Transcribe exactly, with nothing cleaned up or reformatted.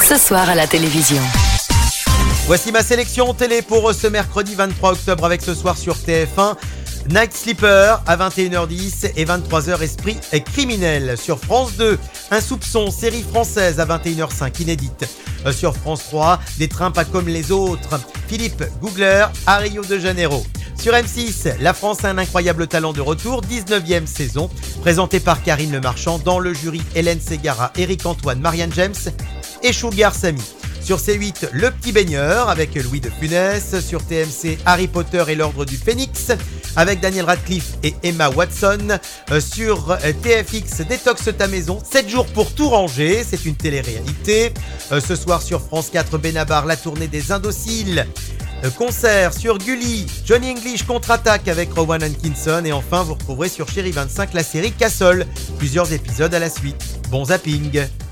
ce soir à la télévision. Voici ma sélection télé pour ce mercredi vingt-trois octobre avec ce soir sur T F un. Night Sleeper à vingt et une heures dix et vingt-trois heures Esprit criminel. Sur France deux, Un soupçon, série française à vingt et une heures cinq, inédite. Sur France trois, Des trains pas comme les autres. Philippe Googler à Rio de Janeiro. Sur M six, La France a un incroyable talent de retour, dix-neuvième saison, présentée par Karine Le Marchand, dans le jury Hélène Ségara, Éric Antoine, Marianne James et Sugar Sammy. Sur C huit, Le Petit Baigneur avec Louis de Funès. Sur T M C, Harry Potter et l'Ordre du Phénix avec Daniel Radcliffe et Emma Watson. Euh, sur T F X, Détox ta maison, sept jours pour tout ranger, c'est une télé-réalité. Euh, ce soir sur France quatre, Benabar, La tournée des Indociles. Euh, concert sur Gulli, Johnny English contre-attaque avec Rowan Atkinson. Et enfin, vous retrouverez sur Chérie vingt-cinq la série Castle, plusieurs épisodes à la suite. Bon zapping.